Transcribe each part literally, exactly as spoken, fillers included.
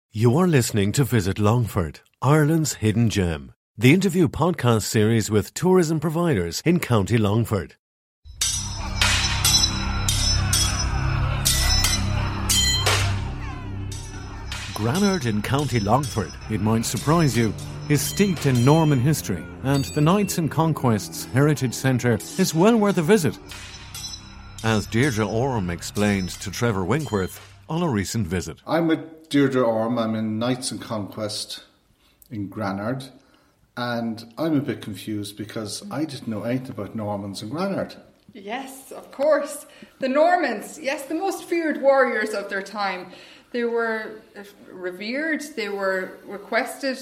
You are listening to Visit Longford, Ireland's hidden gem, the interview podcast series with tourism providers in County Longford. Granard in County Longford, it might surprise you, is steeped in Norman history, and the Knights and Conquests Heritage Centre is well worth a visit, as Deirdre Orme explained to Trevor Winkworth on a recent visit. I'm with Deirdre Orme. I'm in Knights and Conquest in Granard, and I'm a bit confused because I didn't know anything about Normans in Granard. Yes, of course. The Normans, yes, the most feared warriors of their time. They were revered, they were requested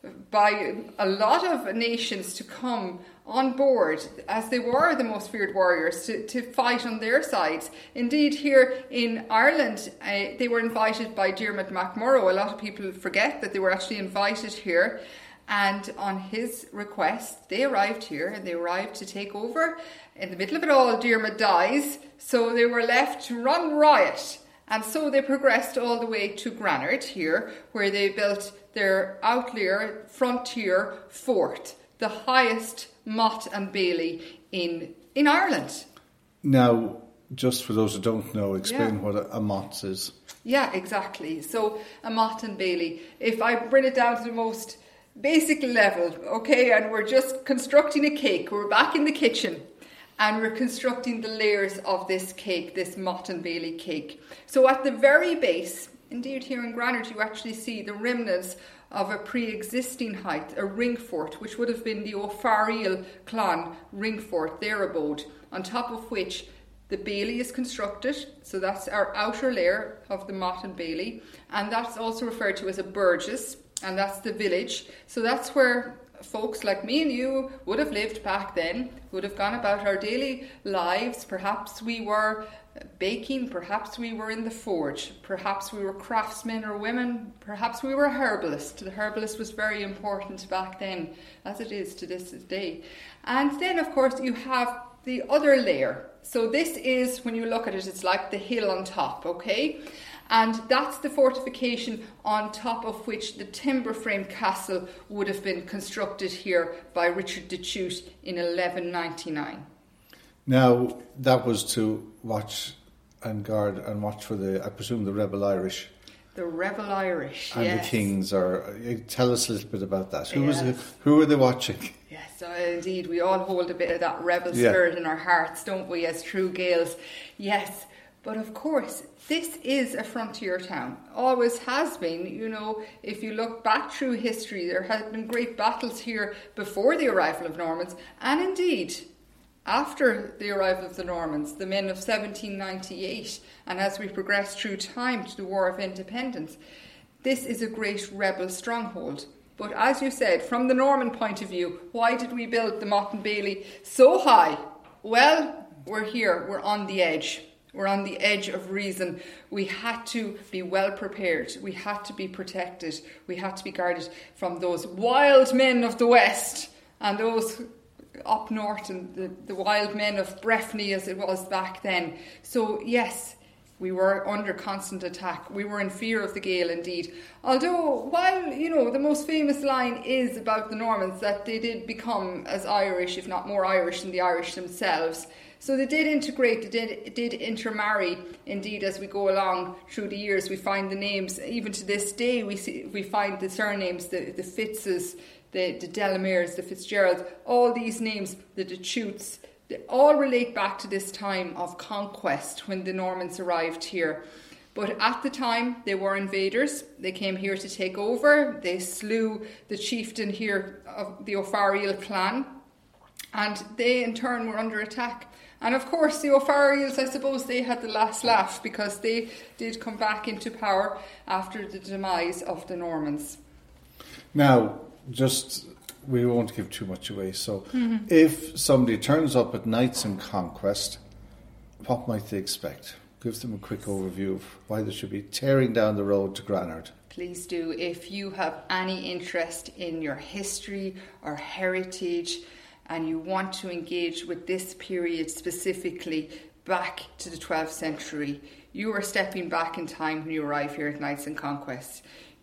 by a lot of nations to come on board, as they were the most feared warriors, to, to fight on their sides. Indeed, here in Ireland, uh, they were invited by Diarmuid MacMurrough. A lot of people forget that they were actually invited here. And on his request, they arrived here, and they arrived to take over. In the middle of it all, Diarmuid dies, so they were left to run riot. And so they progressed all the way to Granard here, where they built their outlier frontier fort, the highest motte and bailey in in Ireland. Now, just for those who don't know, explain yeah. what a, a motte is. Yeah, exactly. So a motte and bailey, if I bring it down to the most basic level, okay, and we're just constructing a cake, we're back in the kitchen, and we're constructing the layers of this cake, this motte and bailey cake. So at the very base, indeed here in Granard, you actually see the remnants of a pre-existing height, a ring fort, which would have been the O'Farrell clan ring fort, their abode, on top of which the bailey is constructed. So that's our outer layer of the motte and bailey, and that's also referred to as a burgess, and that's the village. So that's where folks like me and you would have lived back then, would have gone about our daily lives. Perhaps we were baking, perhaps we were in the forge, perhaps we were craftsmen or women, perhaps we were a herbalist. The herbalist was very important back then, as it is to this day. And then, of course, you have the other layer. So this is, when you look at it, it's like the hill on top, okay? And that's the fortification on top of which the timber frame castle would have been constructed here by Richard de Chute in eleven ninety-nine. Now, that was to watch and guard and watch for the, I presume, the rebel Irish. The rebel Irish, and yes. the kings are. Tell us a little bit about that. Who yes. was the, who were they watching? Yes, uh, indeed, we all hold a bit of that rebel yeah. spirit in our hearts, don't we, as true Gaels? Yes, but of course, this is a frontier town. Always has been. You know, if you look back through history, there have been great battles here before the arrival of Normans, and indeed after the arrival of the Normans, the men of seventeen ninety-eight, and as we progress through time to the War of Independence. This is a great rebel stronghold. But as you said, from the Norman point of view, why did we build the motte and bailey so high? Well, we're here, we're on the edge. We're on the edge of reason. We had to be well prepared. We had to be protected. We had to be guarded from those wild men of the West and those up north and the, the wild men of Breffni as it was back then. So yes, we were under constant attack. We were in fear of the Gael indeed. Although, while, you know, the most famous line is about the Normans, that they did become as Irish, if not more Irish than the Irish themselves. So they did integrate, they did, did intermarry. Indeed, as we go along through the years, we find the names, even to this day, we see, we find the surnames, the, the Fitzes, the, the Delamere, the Fitzgeralds, all these names, the De Chutes, they all relate back to this time of conquest when the Normans arrived here. But at the time, they were invaders. They came here to take over. They slew the chieftain here of the O'Farrell clan, and they in turn were under attack. And of course, the O'Farrells, I suppose, they had the last laugh because they did come back into power after the demise of the Normans. Now, just, we won't give too much away. So, mm-hmm. if somebody turns up at Knights and Conquest, what might they expect? Give them a quick overview of why they should be tearing down the road to Granard. Please do. If you have any interest in your history or heritage, and you want to engage with this period specifically back to the twelfth century, you are stepping back in time when you arrive here at Knights and Conquest.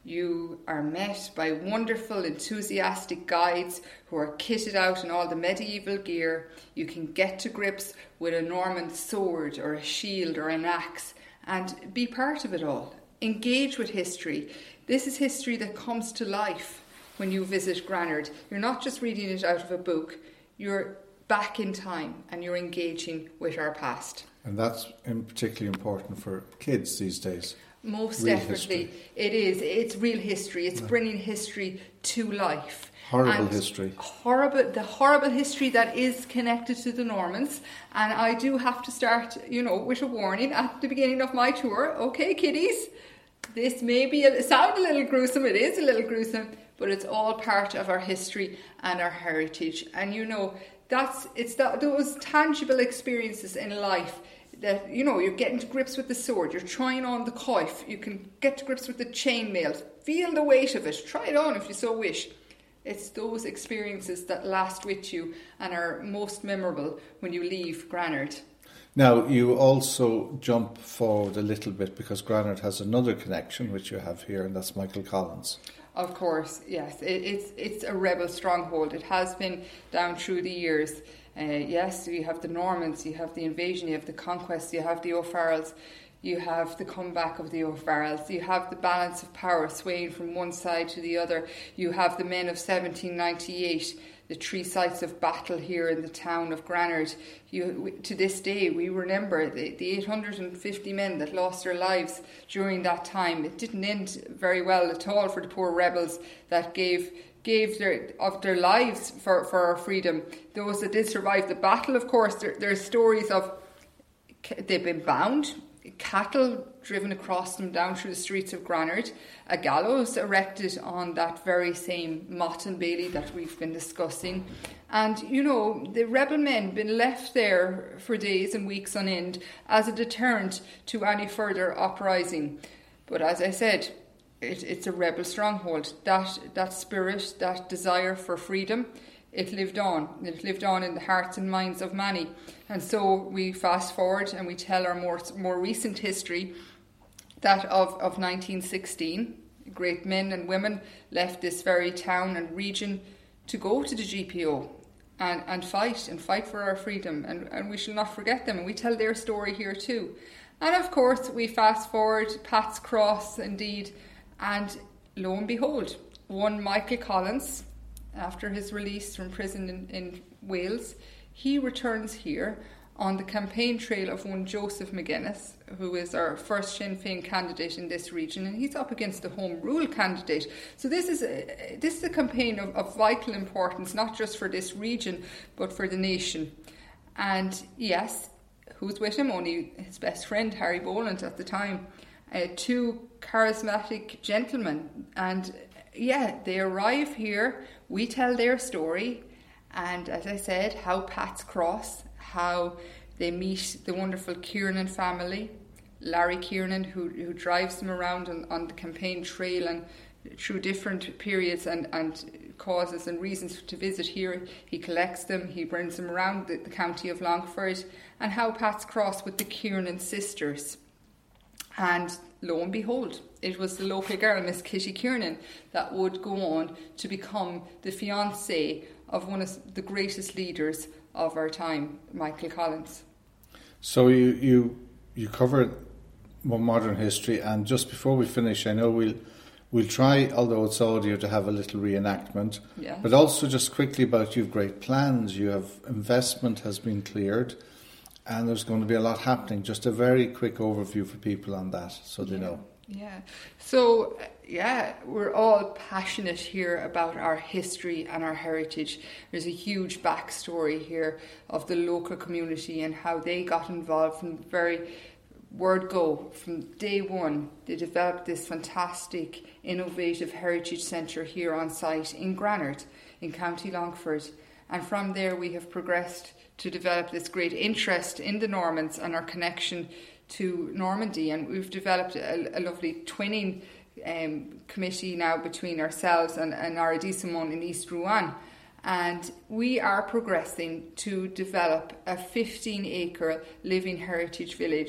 You are met by wonderful, enthusiastic guides who are kitted out in all the medieval gear. You can get to grips with a Norman sword or a shield or an axe and be part of it all. Engage with history. This is history that comes to life when you visit Granard. You're not just reading it out of a book. You're back in time and you're engaging with our past. And that's in particularly important for kids these days. Most real definitely. History. It is. It's real history. It's bringing history to life. Horrible and history. Horrible, the horrible history that is connected to the Normans. And I do have to start, you know, with a warning at the beginning of my tour. Okay, kiddies, this may be, a, sound a little gruesome. It is a little gruesome, but it's all part of our history and our heritage. And, you know, that's it's that, those tangible experiences in life that, you know, you're getting to grips with the sword, you're trying on the coif, you can get to grips with the chainmail, feel the weight of it, try it on if you so wish. It's those experiences that last with you and are most memorable when you leave Granard. Now, you also jump forward a little bit because Granard has another connection which you have here, and that's Michael Collins. Of course, yes. It, it's it's a rebel stronghold. It has been down through the years. Uh, yes, you have the Normans, you have the invasion, you have the conquest, you have the O'Farrells, you have the comeback of the O'Farrells, you have the balance of power swaying from one side to the other, you have the men of seventeen ninety-eight, the three sites of battle here in the town of Granard. You, to this day, we remember the, the eight hundred fifty men that lost their lives during that time. It didn't end very well at all for the poor rebels that gave gave their of their lives for, for our freedom. Those that did survive the battle, of course, there, there's stories of they've been bound, cattle driven across them down through the streets of Granard, a gallows erected on that very same Mott and Bailey that we've been discussing. And, you know, the rebel men been left there for days and weeks on end as a deterrent to any further uprising. But as I said, it, it's a rebel stronghold. That, that spirit, that desire for freedom, it lived on. It lived on in the hearts and minds of many. And so we fast forward and we tell our more more recent history, that of, of nineteen sixteen. Great men and women left this very town and region to go to the G P O and, and fight, and fight for our freedom. And, and we shall not forget them. And we tell their story here too. And of course, we fast forward, Pat's Cross indeed. And lo and behold, one Michael Collins, after his release from prison in, in Wales, he returns here on the campaign trail of one Joseph McGuinness, who is our first Sinn Féin candidate in this region, and he's up against the Home Rule candidate. So this is a, this is a campaign of, of vital importance, not just for this region, but for the nation. And yes, who's with him? Only his best friend, Harry Boland, at the time. Uh, two charismatic gentlemen, and yeah, they arrive here, we tell their story, and as I said, how Pat's Cross, how they meet the wonderful Kiernan family, Larry Kiernan, who, who drives them around on, on the campaign trail and through different periods and, and causes and reasons to visit here. He collects them, he brings them around the, the county of Longford, and how Pat's Cross with the Kiernan sisters. And lo and behold, it was the local girl, Miss Kitty Kiernan, that would go on to become the fiancée of one of the greatest leaders of our time, Michael Collins. So you you you covered more modern history, and just before we finish, I know we'll we'll try, although it's audio, to have a little reenactment. Yes. But also just quickly about, you've great plans, you have investment has been cleared, and there's going to be a lot happening. Just a very quick overview for people on that, so they yeah. know. Yeah. So, yeah, we're all passionate here about our history and our heritage. There's a huge backstory here of the local community and how they got involved from the very word go. From day one, they developed this fantastic, innovative heritage centre here on site in Granard, in County Longford. And from there, we have progressed to develop this great interest in the Normans and our connection to Normandy, and we've developed a, a lovely twinning um, committee now between ourselves and, and Ardissimon in East Rouen, and we are progressing to develop a fifteen acre living heritage village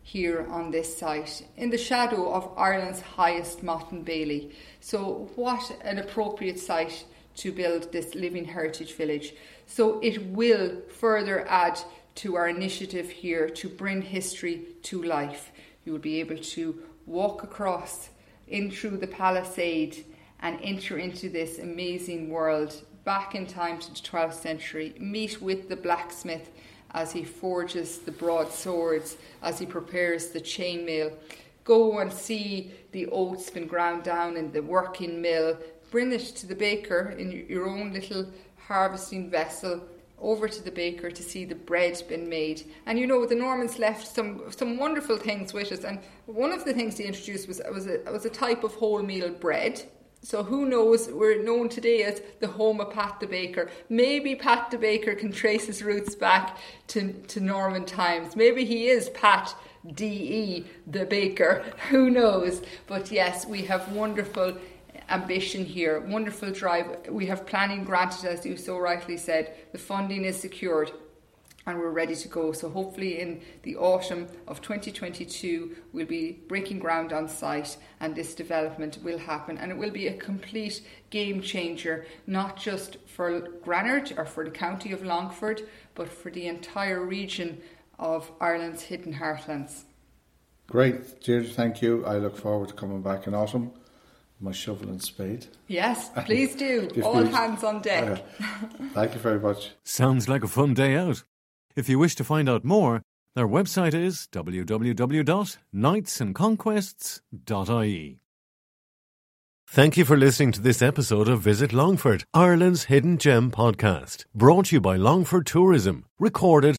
here on this site, in the shadow of Ireland's highest Motte Bailey. So what an appropriate site to build this living heritage village. So it will further add to our initiative here to bring history to life. You will be able to walk across in through the palisade and enter into this amazing world back in time to the twelfth century, meet with the blacksmith as he forges the broadswords, as he prepares the chainmail. Go and see the oats been ground down in the working mill. Bring it to the baker in your own little harvesting vessel, over to the baker to see the bread been made. And you know, the Normans left some some wonderful things with us, and one of the things they introduced was, was, a, was a type of wholemeal bread. So who knows, we're known today as the home of Pat the Baker. Maybe Pat the Baker can trace his roots back to, to Norman times. Maybe he is Pat D E the Baker. Who knows? But yes, we have wonderful ambition here, wonderful drive. We have planning granted, as you so rightly said. The funding is secured and we're ready to go. So hopefully in the autumn of twenty twenty-two we'll be breaking ground on site and this development will happen, and it will be a complete game changer, not just for Granard or for the county of Longford, but for the entire region of Ireland's hidden heartlands. Great, Deirdre, thank you. I look forward to coming back in autumn. My shovel and spade. Yes, please do. All hands on deck. Uh, thank you very much. Sounds like a fun day out. If you wish to find out more, their website is w w w dot knights and conquests dot i e. Thank you for listening to this episode of Visit Longford, Ireland's Hidden Gem podcast, brought to you by Longford Tourism, recorded